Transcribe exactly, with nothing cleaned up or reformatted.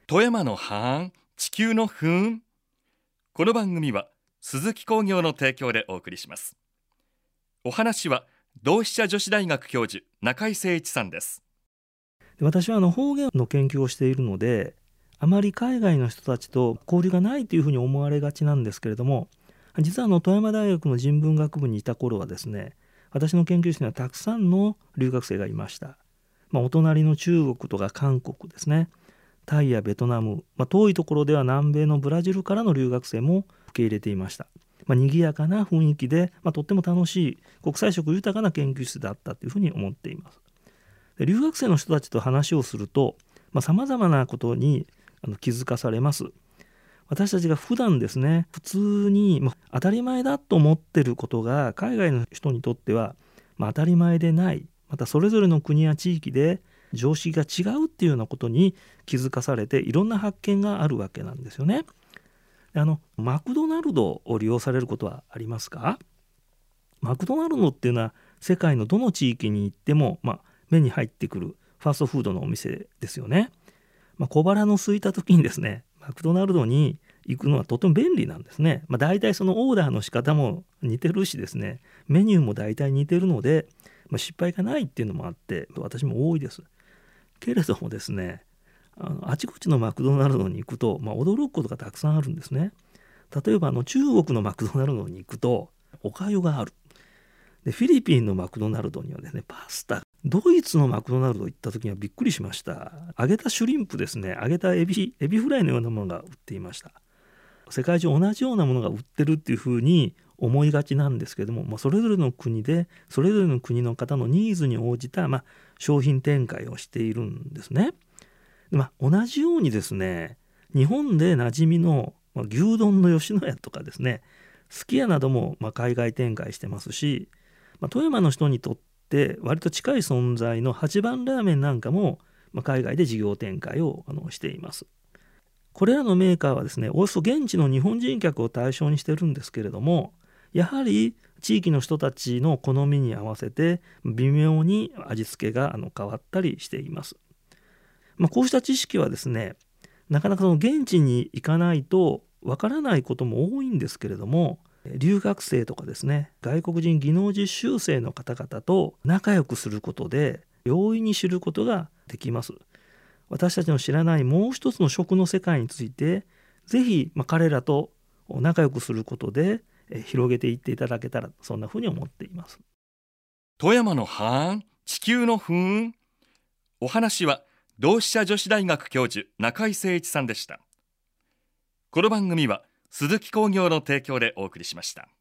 富山のハーン、地球のふーん。この番組は鈴木工業の提供でお送りします。お話は同志社女子大学教授中井誠一さんです。 私はあの方言の研究をしているので、あまり海外の人たちと交流がないというふうに思われがちなんですけれども、実はあの富山大学の人文学部にいた頃はですね、私の研究室にはたくさんの留学生がいました。まあ、お隣の中国とか韓国ですね、タイやベトナム、まあ、遠いところでは南米のブラジルからの留学生も受け入れていました。まあ、賑やかな雰囲気で、まあ、とっても楽しい国際色豊かな研究室だったというふうに思っています。で、留学生の人たちと話をするとさまざ、まなことにあの気づかされます。私たちが普段ですね、普通に、まあ、当たり前だと思っていることが海外の人にとっては、まあ、当たり前でない、またそれぞれの国や地域で常識が違うっていうようなことに気づかされて、いろんな発見があるわけなんですよね。あのマクドナルドを利用されることはありますか？マクドナルドっていうのは世界のどの地域に行っても、まあ、目に入ってくるファーストフードのお店ですよね。まあ、小腹の空いた時にですね、マクドナルドに行くのはとても便利なんですね。まあ、大体そのオーダーの仕方も似てるしですね、メニューも大体似てるので、まあ、失敗がないっていうのもあって私も多いです。けれどもですね、あのあちこちのマクドナルドに行くと、まあ、驚くことがたくさんあるんですね。例えばあの中国のマクドナルドに行くとお粥がある。でフィリピンのマクドナルドにはですね、パスタ。ドイツのマクドナルド行った時にはびっくりしました。揚げたシュリンプですね、揚げたエビエビフライのようなものが売っていました。世界中同じようなものが売ってるっていうふうに思いがちなんですけども、まあ、それぞれの国でそれぞれの国の方のニーズに応じた、まあ、商品展開をしているんですね。で、まあ、同じようにですね、日本で馴染みの、まあ、牛丼の吉野家とかですね、すき家なども、まあ、海外展開してますし、まあ、富山の人にとって割と近い存在の八番ラーメンなんかも、まあ、海外で事業展開をあのしています。これらのメーカーはですね、およそ現地の日本人客を対象にしてるんですけれども、やはり地域の人たちの好みに合わせて微妙に味付けがあの変わったりしています。まあ、こうした知識はですね、なかなかその現地に行かないとわからないことも多いんですけれども、留学生とかですね、外国人技能実習生の方々と仲良くすることで容易に知ることができます。私たちの知らないもう一つの食の世界について、ぜひ、まあ、彼らと仲良くすることでえ広げていっていただけたら、そんなふうに思っています。 富山のハーン、地球のふーん。お話は同志社女子大学教授中井誠一さんでした。この番組は鈴木工業の提供でお送りしました。